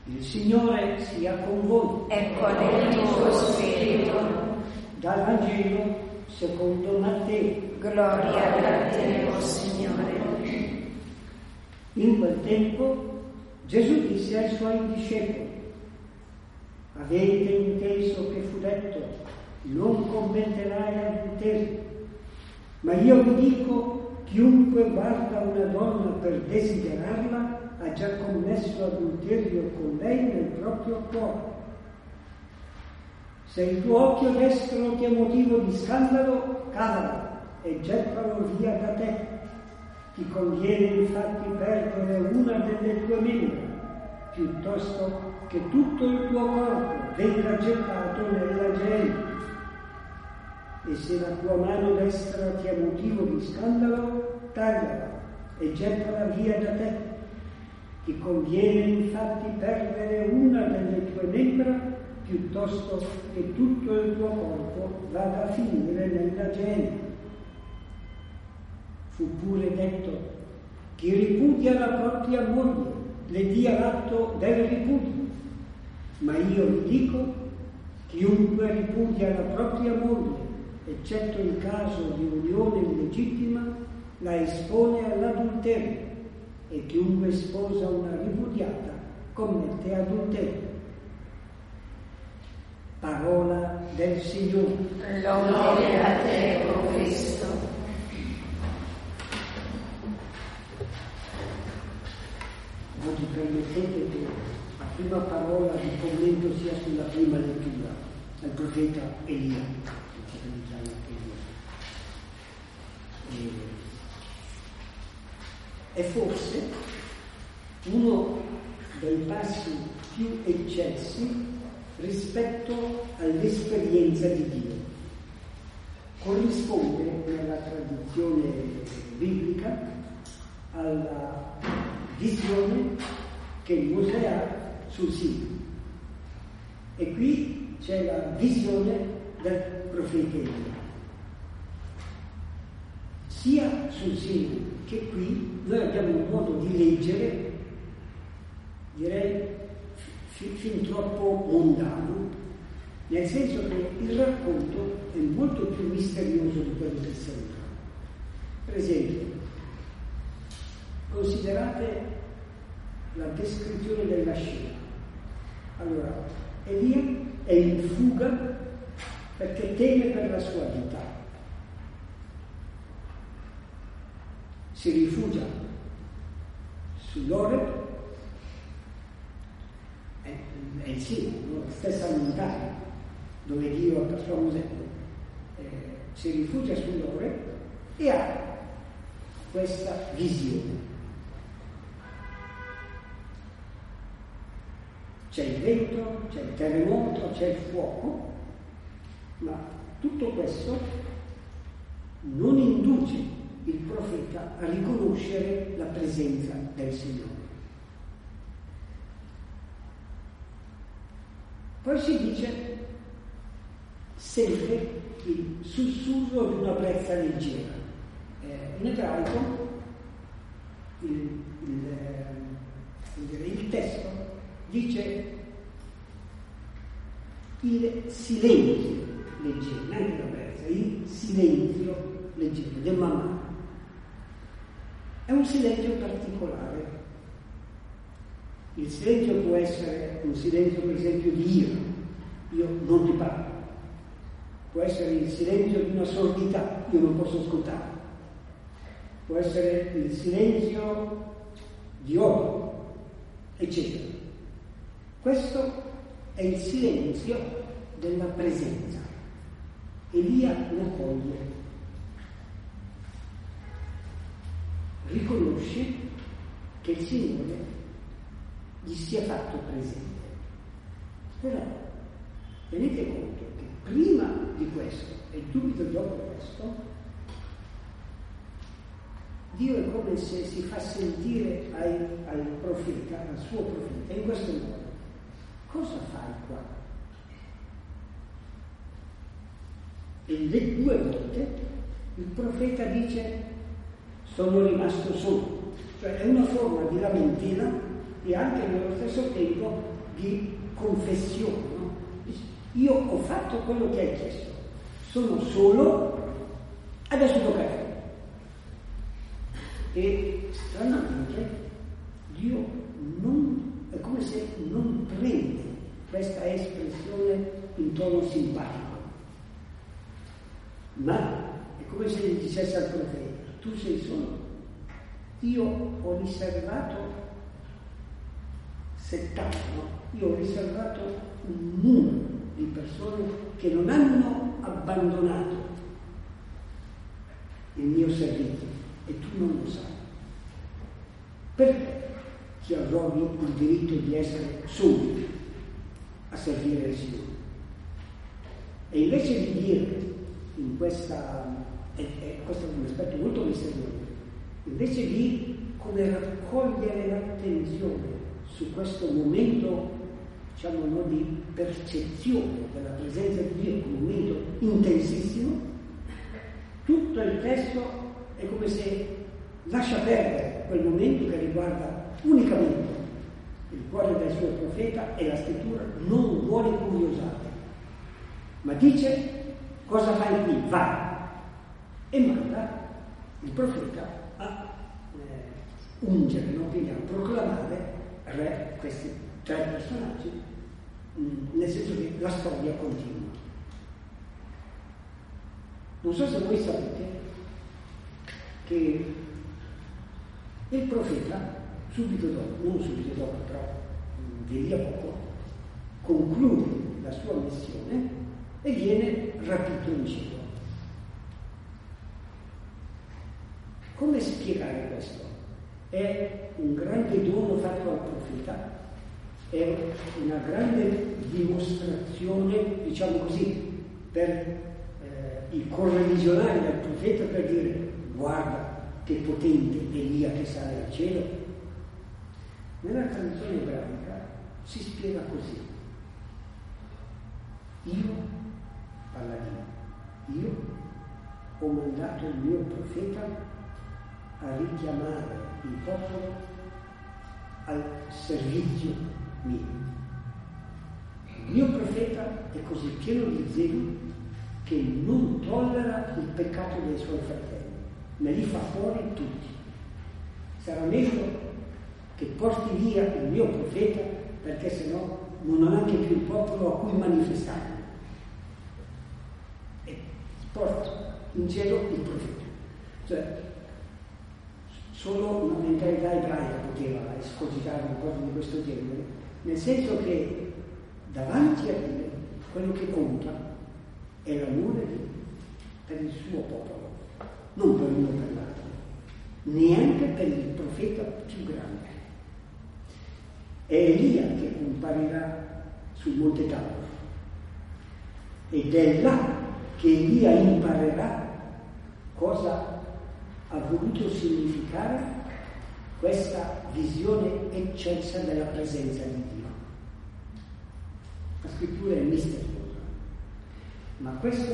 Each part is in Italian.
Il Signore sia con voi. E con il tuo spirito. Dal Vangelo secondo Matteo. Gloria a te, o Signore. In quel tempo Gesù disse ai suoi discepoli: avete inteso che fu detto, non commetterai adulterio, ma io vi dico, chiunque guarda una donna per desiderarla ha già commesso adulterio con lei nel proprio cuore. Se il tuo occhio destro ti è motivo di scandalo, cavalo e gettalo via da te. Ti conviene infatti perdere una delle tue membra, piuttosto che tutto il tuo corpo venga gettato nella genere. E se la tua mano destra ti è motivo di scandalo, tagliala e gettala via da te. Ti conviene infatti perdere una delle tue membra, piuttosto che tutto il tuo corpo vada a finire nella genere. Fu pure detto: chi ripudia la propria moglie le dia l'atto del ripudio. Ma io vi dico, chiunque ripudia la propria moglie, eccetto il caso di unione illegittima, la espone all'adulterio, e chiunque sposa una ripudiata commette adulterio. Parola del Signore. Lode a te, o Cristo. Oggi permettete che la prima parola di commento sia sulla prima lettura, al profeta Elia. È forse uno dei passi più eccessi rispetto all'esperienza di Dio. Corrisponde nella tradizione biblica alla visione che Mosè ha sul Sinai. E qui c'è la visione del profeta Elia. Sia sul Sinai che qui noi abbiamo un modo di leggere, direi, fin troppo mondano, nel senso che il racconto è molto più misterioso di quello che sembra. Per esempio, considerate la descrizione della scena. Allora, Elia è in fuga perché teme per la sua vita. Si rifugia sull'Oreb, è il Sinai, la stessa montagna dove Dio ha parlato a Mosè. Si rifugia sull'Oreb e ha questa visione. C'è il vento, c'è il terremoto, c'è il fuoco, ma tutto questo non induce il profeta a riconoscere la presenza del Signore. Poi si dice, sente il sussurro di una brezza leggera. In ebraico il testo dice il silenzio leggero, neanche la brezza, il silenzio leggero, del mamma. È un silenzio particolare. Il silenzio può essere un silenzio, per esempio, di ira. Io non ti parlo. Può essere il silenzio di una sordità. Io non posso ascoltare. Può essere il silenzio di odio, eccetera. Questo è il silenzio della presenza. Elia lo coglie. Riconosce che il Signore gli sia fatto presente. Però tenete conto che prima di questo e subito dopo questo Dio è come se si fa sentire al profeta, al suo profeta, in questo modo. Cosa fai qua? E le 2 volte il profeta dice: sono rimasto solo. Cioè è una forma di lamentela e anche nello stesso tempo di confessione. No? Io ho fatto quello che hai chiesto, sono solo, adesso tocca a te. E stranamente Dio è come se non prende questa espressione in tono simpatico, ma è come se gli dicesse al profeta: tu sei solo, io ho riservato 70, io ho riservato un numero di persone che non hanno abbandonato il mio servizio e tu non lo sai. Perché ti arroghi il diritto di essere soli a servire il Signore? E invece di dire in questa, questo è un aspetto molto misterioso, invece di come raccogliere l'attenzione su questo momento, diciamo, no, di percezione della presenza di Dio, un momento intensissimo, tutto il testo è come se lascia perdere quel momento che riguarda unicamente il cuore del suo profeta, e la scrittura non vuole curiosare, ma dice: cosa fai qui? Vai! E manda il profeta a ungere, no? Quindi a proclamare re questi tre personaggi, nel senso che la storia continua. Non so se voi sapete che il profeta subito dopo, non subito dopo, però di lì a poco, conclude la sua missione e viene rapito in cielo. Come spiegare questo? È un grande dono fatto al profeta, è una grande dimostrazione, diciamo così, per i correligionari del profeta, per dire: guarda che potente Elia che sale al cielo. Nella tradizione ebraica si spiega così: io, parla Dio, io ho mandato il mio profeta a richiamare il popolo al servizio mio. Il mio profeta è così pieno di zelo che non tollera il peccato dei suoi fratelli, me li fa fuori tutti. Sarà meglio che porti via il mio profeta, perché sennò non ho neanche più il popolo a cui manifestare. E porta in cielo il profeta. Cioè, solo una mentalità ebraica poteva escogitare una cosa di questo genere, nel senso che davanti a Dio quello che conta è l'amore per il suo popolo, non per uno o per l'altro, neanche per il profeta più grande. È Elia che comparirà sul Monte Tabor, ed è là che Elia imparerà cosa ha voluto significare questa visione eccelsa della presenza di Dio. La scrittura è misteriosa, ma questo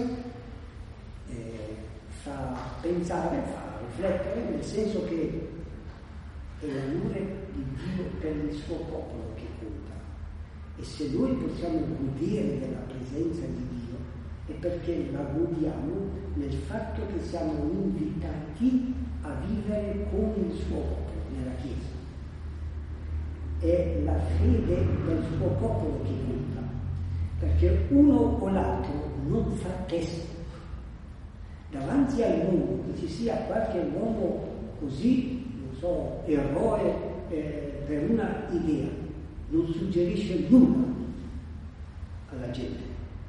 fa pensare, fa riflettere, nel senso che è l'amore di Dio per il suo popolo che conta. E se noi possiamo godere della presenza di Dio è perché la godiamo nel fatto che siamo invitati a vivere con il suo popolo nella Chiesa. È la fede del suo popolo che conta, perché uno o l'altro non fa testo. Davanti al mondo che ci sia qualche uomo così, non so, eroe per una idea, non suggerisce nulla alla gente.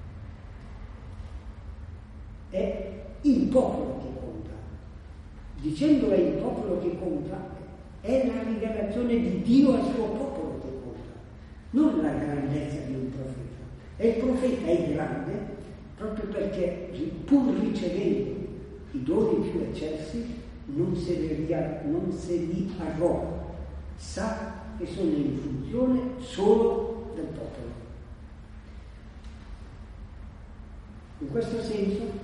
È il popolo che conta. Dicendo è il popolo che conta, è la rivelazione di Dio al suo popolo che conta, non la grandezza di un profeta. E il profeta è grande proprio perché, pur ricevendo i doni più eccelsi, non se li arroga, sa che sono in funzione solo del popolo. In questo senso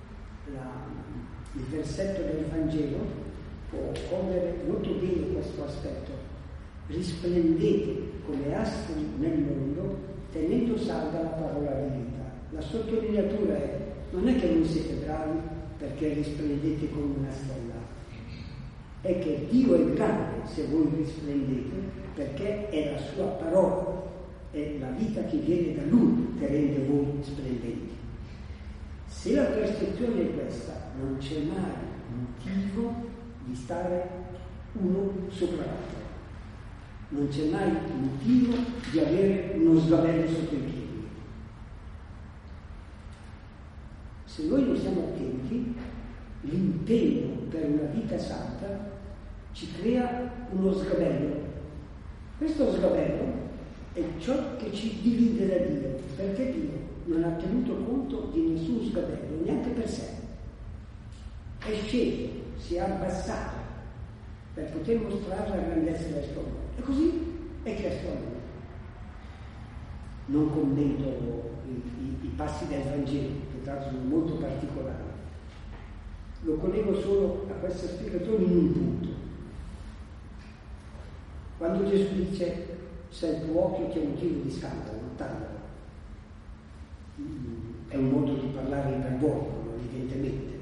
il versetto del Vangelo può cogliere molto bene questo aspetto risplendete come astri nel mondo, tenendo salda la parola di vita. La sottolineatura non è che non siete bravi perché risplendete come una stella, è che Dio è grande se voi risplendete, perché è la sua parola, è la vita che viene da Lui che rende voi splendenti. Se la percezione è questa, non c'è mai motivo di stare uno sopra l'altro, non c'è mai motivo di avere uno sgabello sotto i piedi. Se noi non siamo attenti, l'impegno per una vita santa ci crea uno sgabello. Questo sgabello è ciò che ci divide da Dio, perché Dio non ha tenuto conto di nessun sgabello, neanche per sé. È sceso, si è abbassato per poter mostrare la grandezza del suo amore. E così è chiesto a noi. Non commento i passi del Vangelo, che tra l'altro sono molto particolari. Lo collego solo a questa spiegazione in un punto. Quando Gesù dice se il tuo occhio ti è motivo di scandalo, taglialo. È un modo di parlare iperbolico, evidentemente.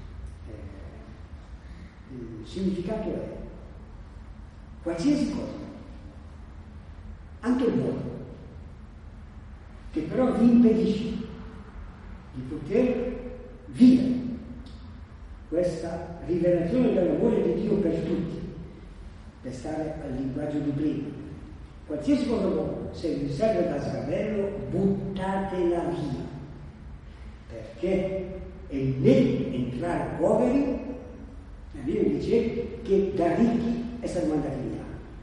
Il significato è qualsiasi cosa, anche il buono, che però vi impedisce di poter vivere questa rivelazione dell'amore di Dio per tutti, per stare al linguaggio di prima. Qualsiasi cosa buona, se vi serve da sgabello, buttatela via, perché è nell'entrare poveri, la Bibbia dice che da ricchi essere mandati via.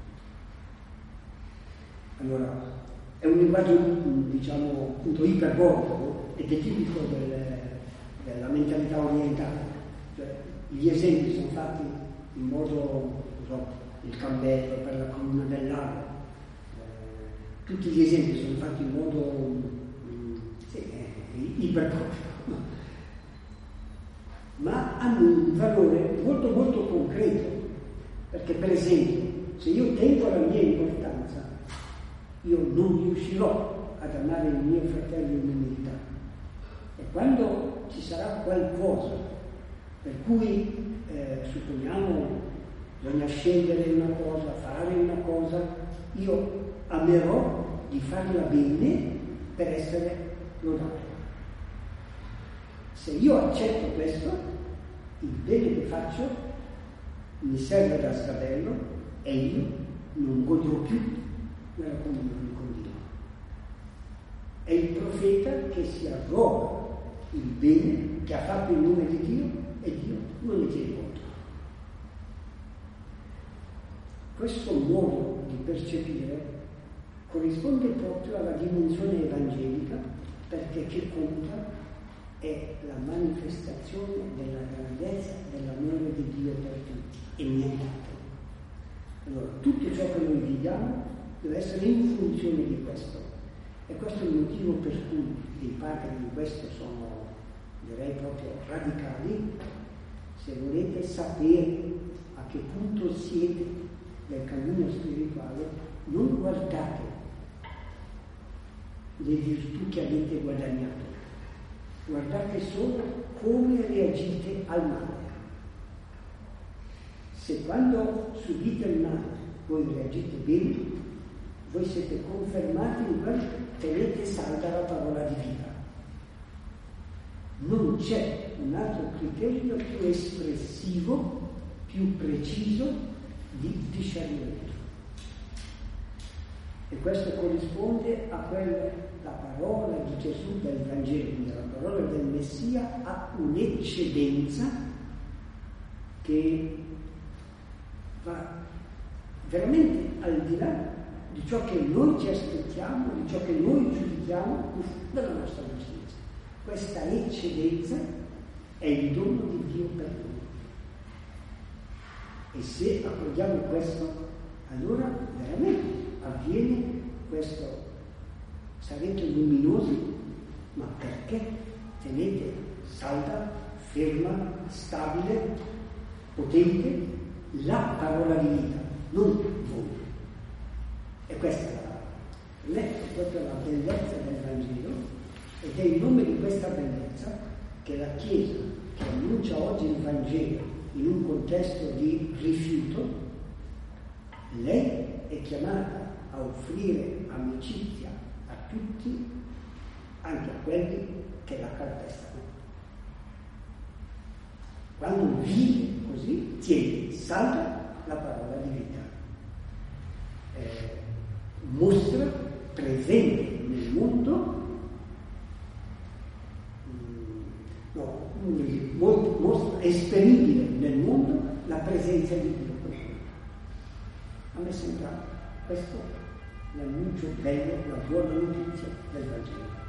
Allora, è un linguaggio, diciamo, appunto iperbolico ed è tipico della mentalità orientale. Cioè, gli esempi sono fatti in modo, il cammello per la colonna del lago, tutti gli esempi sono fatti in modo iperbolico, ma hanno un valore molto molto concreto, perché per esempio se io tengo la mia importanza, io non riuscirò ad amare il mio fratello in umiltà. E quando ci sarà qualcosa per cui supponiamo bisogna scegliere una cosa, fare una cosa, io amerò di farla bene per essere lodato. Se io accetto questo, il bene che faccio mi serve da sgabello e io non godrò più nella comunione con Dio. È il profeta che si arroga il bene che ha fatto in nome di Dio e Dio non ne tiene conto. Questo modo di percepire corrisponde proprio alla dimensione evangelica, perché che conta è la manifestazione della grandezza dell'amore di Dio per tutti e nient'altro. Allora, tutto ciò che noi viviamo deve essere in funzione di questo. E questo è il motivo per cui i padri di questo sono, direi, proprio radicali. Se volete sapere a che punto siete del cammino spirituale, non guardate le virtù che avete guadagnato, guardate solo come reagite al male. Se quando subite il male voi reagite bene, voi siete confermati in quello, tenete salda la parola di vita. Non c'è un altro criterio più espressivo, più preciso di discernimento. E questo corrisponde a la parola di Gesù del Vangelo, quindi la parola del Messia ha un'eccedenza che va veramente al di là di ciò che noi ci aspettiamo, di ciò che noi giudichiamo dalla nostra giustizia. Questa eccedenza è il dono di Dio per noi. E se accordiamo questo, allora veramente avviene questo: sarete luminosi, ma perché tenete salda, ferma, stabile, potente la parola di vita, non voi. E questa è proprio la bellezza del Vangelo, ed è in nome di questa bellezza che la Chiesa, che annuncia oggi il Vangelo in un contesto di rifiuto, lei è chiamata a offrire amicizia a tutti, anche a quelli che la calpestano. Quando vive così, tiene salda la parola di vita, mostra presente nel mondo, mostra esperibile nel mondo la presenza di Dio. A me sembra questo l'annuncio bello, la buona notizia del Vangelo.